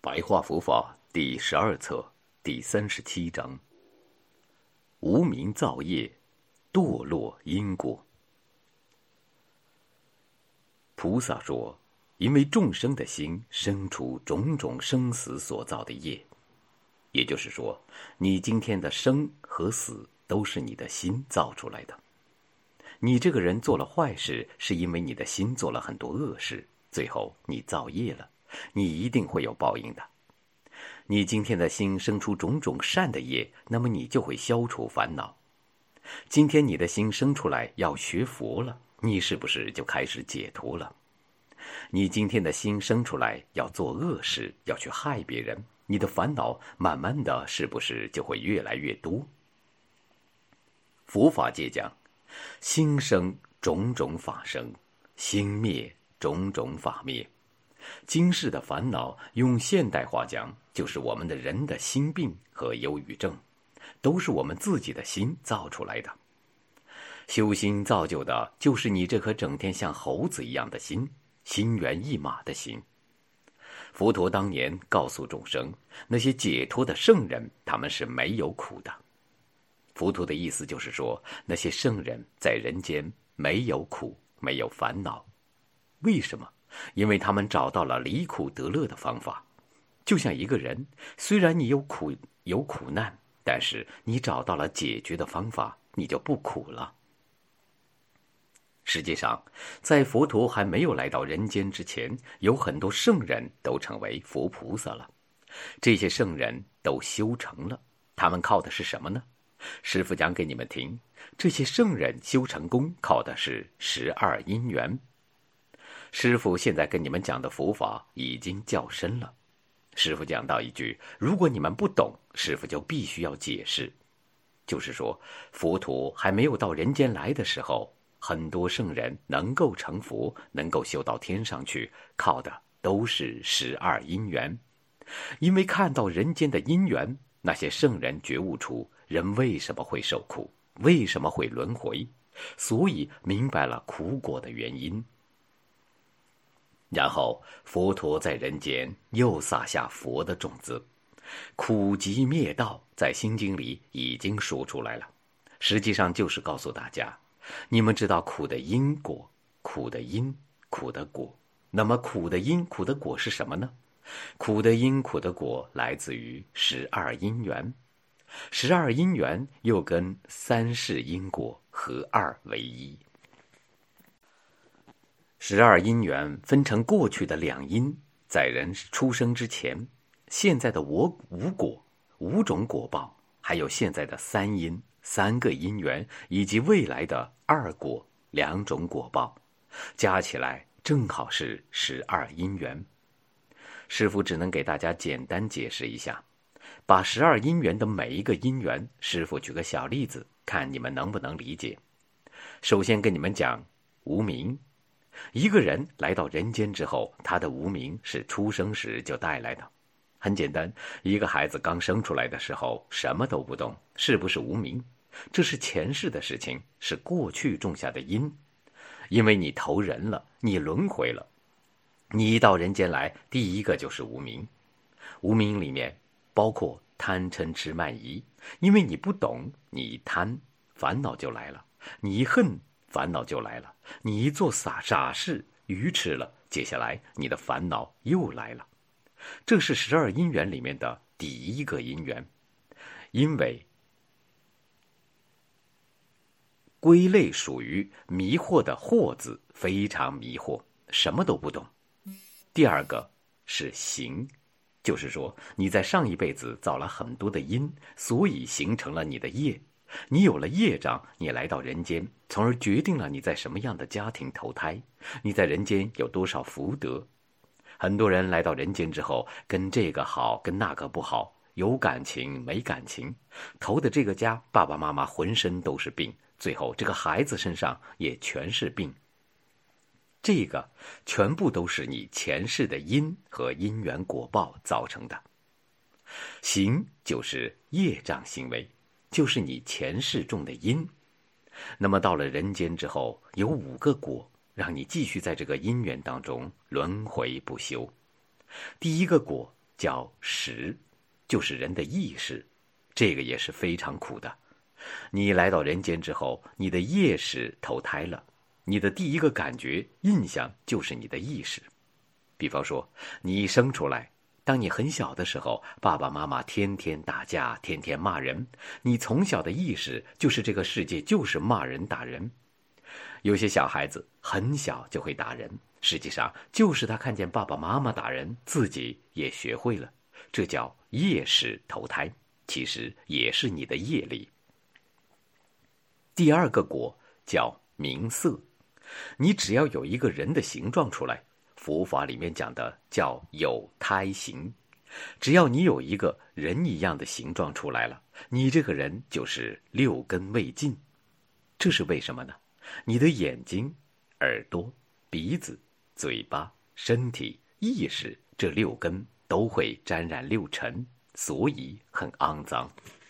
白话佛法第12册第37章：无明造业，堕落因果。菩萨说，因为众生的心生出种种生死所造的业，也就是说，你今天的生和死都是你的心造出来的。你这个人做了坏事，是因为你的心做了很多恶事，最后你造业了，你一定会有报应的。你今天的心生出种种善的业，那么你就会消除烦恼。今天你的心生出来要学佛了，你是不是就开始解脱了？你今天的心生出来要做恶事，要去害别人，你的烦恼慢慢的是不是就会越来越多？佛法界讲，心生种种法生，心灭种种法灭。今世的烦恼，用现代话讲，就是我们的人的心病和忧郁症，都是我们自己的心造出来的。修心造就的就是你这颗整天像猴子一样的心，心猿意马的心。佛陀当年告诉众生，那些解脱的圣人，他们是没有苦的。佛陀的意思就是说，那些圣人在人间没有苦，没有烦恼。为什么？因为他们找到了离苦得乐的方法。就像一个人，虽然你有苦难，但是你找到了解决的方法，你就不苦了。实际上，在佛陀还没有来到人间之前，有很多圣人都成为佛菩萨了。这些圣人都修成了，他们靠的是什么呢？师父讲给你们听，这些圣人修成功靠的是12因缘。师父现在跟你们讲的佛法已经较深了。师父讲到一句，如果你们不懂，师父就必须要解释。就是说，佛陀还没有到人间来的时候，很多圣人能够成佛，能够修到天上去，靠的都是12因缘。因为看到人间的因缘，那些圣人觉悟出人为什么会受苦，为什么会轮回，所以明白了苦果的原因。然后佛陀在人间又撒下佛的种子，苦集灭道在心经里已经说出来了，实际上就是告诉大家，你们知道苦的因果，苦的因，苦的果。那么苦的因，苦的果是什么呢？苦的因，苦的果来自于12因缘。12因缘又跟3世因果合二为一。12因缘分成过去的2因，在人出生之前，现在的5果，5种果报，还有现在的3因，3个因缘，以及未来的2果，2种果报，加起来正好是12因缘。师父只能给大家简单解释一下，把12因缘的每一个因缘，师父举个小例子，看你们能不能理解。首先跟你们讲无明。一个人来到人间之后，他的无明是出生时就带来的。很简单，一个孩子刚生出来的时候什么都不懂，是不是无明？这是前世的事情，是过去种下的因。因为你投人了，你轮回了，你一到人间来，第一个就是无明。无明里面包括贪嗔痴慢疑，因为你不懂，你一贪，烦恼就来了；你一恨，烦恼就来了；你一做傻事，愚痴了，接下来你的烦恼又来了。这是12因缘里面的第一个因缘，因为归类属于迷惑的惑字，非常迷惑，什么都不懂。第二个是行，就是说你在上一辈子造了很多的因，所以形成了你的业。你有了业障，你来到人间，从而决定了你在什么样的家庭投胎，你在人间有多少福德。很多人来到人间之后，跟这个好，跟那个不好，有感情没感情，投的这个家，爸爸妈妈浑身都是病，最后这个孩子身上也全是病。这个全部都是你前世的因和因缘果报造成的。行就是业障行为，就是你前世种的因。那么到了人间之后，有5个果，让你继续在这个因缘当中轮回不休。第一个果叫识，就是人的意识，这个也是非常苦的。你来到人间之后，你的业识投胎了，你的第一个感觉、印象就是你的意识。比方说，你一生出来，当你很小的时候，爸爸妈妈天天打架，天天骂人，你从小的意识就是这个世界就是骂人打人。有些小孩子很小就会打人，实际上就是他看见爸爸妈妈打人，自己也学会了，这叫业识投胎，其实也是你的业力。第二个果叫名色，你只要有一个人的形状出来，佛法里面讲的叫有胎形，只要你有一个人一样的形状出来了，你这个人就是六根未尽。这是为什么呢？你的眼睛、耳朵、鼻子、嘴巴、身体、意识，这六根都会沾染六尘，所以很肮脏。